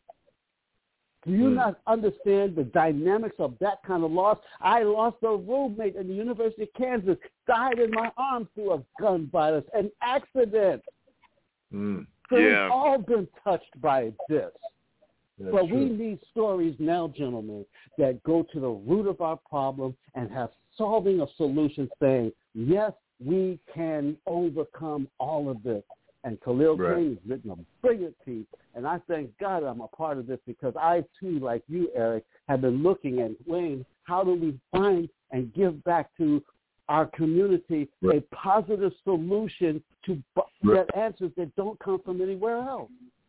Do you mm. not understand the dynamics of that kind of loss? I lost a roommate in the University of Kansas, died in my arms through a gun violence, an accident. Mm. So yeah. we've all been touched by this. That's but true. we need stories now, gentlemen, that go to the root of our problem and have solving of solutions saying, yes, we can overcome all of this. And Khalil right. Kain has written a brilliant piece, and I thank God I'm a part of this because I, too, like you, Eric, have been looking at, Wayne, how do we find and give back to our community right. a positive solution to right. get answers that don't come from anywhere else.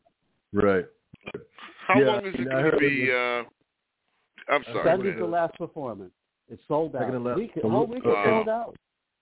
Right. How yeah, long is it going to be? Uh, I'm sorry. Sunday's the last performance. It's sold out. The week, the whole week is wow. sold out.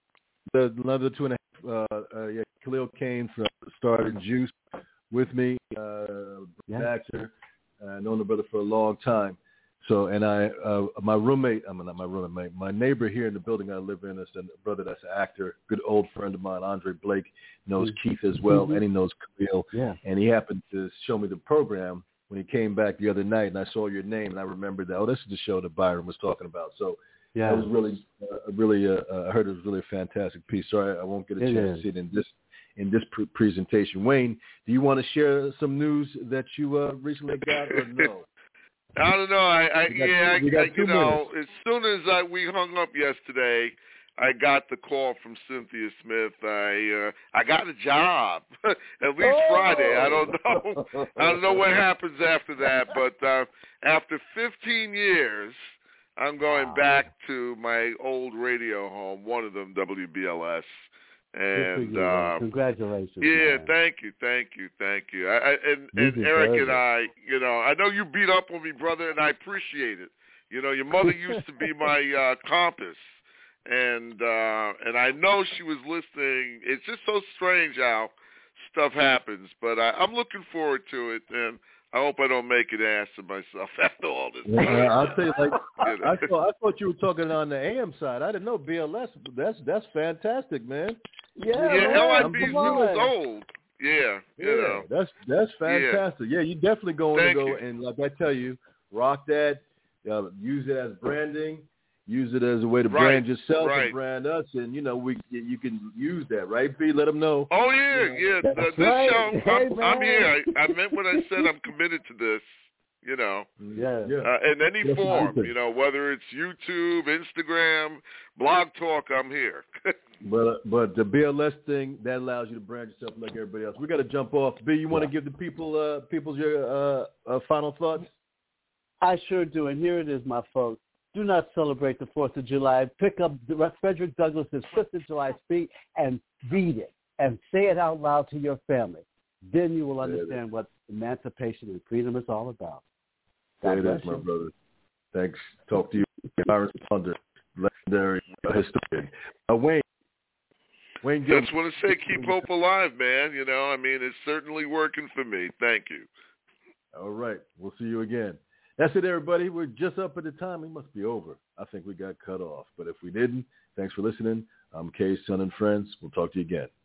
The another two and a half. Uh, uh, yeah, Khalil Kain started Juice with me. Uh, yeah. actor. Uh, known the brother for a long time. So, and I, uh, my roommate, I mean, not my roommate, my, my neighbor here in the building I live in is a brother that's an actor, good old friend of mine, Andre Blake, knows mm-hmm. Keith as well, mm-hmm. and he knows Khalil. Yeah. And he happened to show me the program when he came back the other night, and I saw your name, and I remembered that, oh, this is the show that Byron was talking about. So yeah. that was really, uh, really, uh, I heard it was really a fantastic piece. Sorry, I won't get a it chance is. to see it in this in this pre- presentation. Wayne, do you want to share some news that you uh, recently got or no? I don't know. I, I got, yeah, I, I you know, minutes. as soon as I, we hung up yesterday, I got the call from Cynthia Smith. I uh, I got a job at least oh! Friday. I don't know. I don't know what happens after that, but uh, after fifteen years, I'm going wow. back to my old radio home. One of them, W B L S. And you, uh, congratulations. Yeah, man. thank you, thank you, thank you. I, I, and and Eric and I, you know, I know you beat up on me, brother, and I appreciate it. You know, your mother used to be my uh, compass, and uh, and I know she was listening. It's just so strange how stuff happens, but I, I'm looking forward to it, and I hope I don't make an ass of myself after all this. Yeah, I'll tell you, like, you know? I thought I thought you were talking on the A M side. I didn't know B L S. That's that's fantastic, man. Yeah, yeah, man, L I B's years old. Yeah, you yeah, know. that's that's fantastic. Yeah, yeah you definitely going Thank to go you. and like I tell you, rock that. Uh, use it as branding. Use it as a way to right, brand yourself right. and brand us, and you know we you can use that, right? B, let them know. Oh yeah, you know, yeah. That's this right. show, Hey, I'm, I'm here. I, I meant what I said. I'm committed to this. You know, yeah, yeah. Uh, in any That's form. nice. You know, whether it's YouTube, Instagram, Blog Talk, I'm here. But but the B L S thing that allows you to brand yourself like everybody else. We got to jump off. B, you want to yeah. give the people uh, people's your uh, uh, final thoughts? I sure do, and here it is, my folks. Do not celebrate the Fourth of July. Pick up Frederick Douglass's Fifth of July speech and read it and say it out loud to your family. Then you will understand what emancipation and freedom is all about. There it is, my brother. Thanks. Talk to you, Byron Thunder, legendary historian. Uh, Wayne. Wayne Gilbert. Just want to say, keep hope alive, man. You know, I mean, it's certainly working for me. Thank you. All right. We'll see you again. That's it, everybody. We're just up at the time. We must be over. I think we got cut off. But if we didn't, thanks for listening. I'm Kay, Son and Friends. We'll talk to you again.